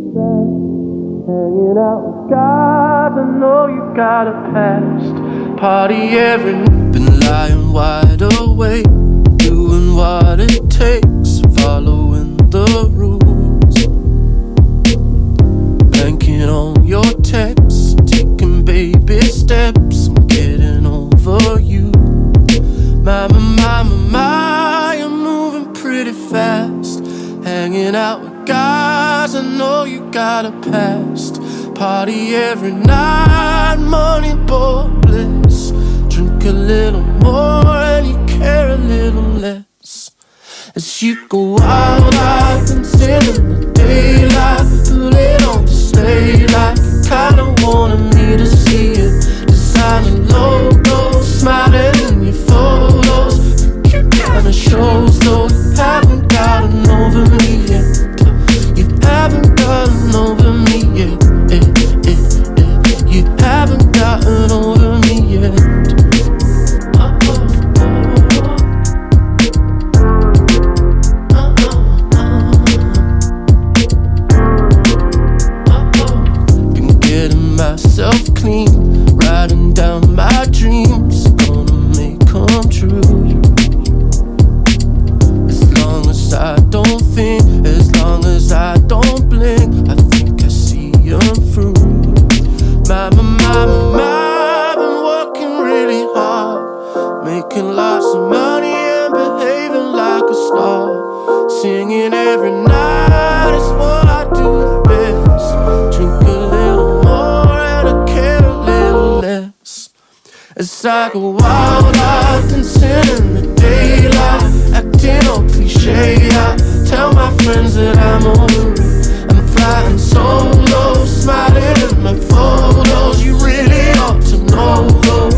Hanging out with guys, I know you got a past. Party every night. Been lying wide awake, doing what it takes, following the rules. Banking on your texts, taking baby steps, I'm getting over you. My, you're moving pretty fast. Hanging out with guys, I know you got a past. Party every night, money, boy, bliss. Drink a little more and you care a little less. As you go wild out until in the daylight, put it on display like you kinda wanted me to see it. Designer logo, smiling in your photos. Kinda shows though you haven't gotten over me yet. You haven't gotten over me yet. You haven't gotten over me yet. Been getting myself clean, writing down my dreams, gonna make come true. I don't think, as long as I don't blink, I think I see them through. My, been working really hard, making lots of money and behaving like a star. Singing every night is what I do best. Drink a little more and I care a little less. As I go wild out dancing in the daylight, acting all cliche. I tell my friends that I'm over it. I'm flying solo, smiling in my photos. You really ought to know though,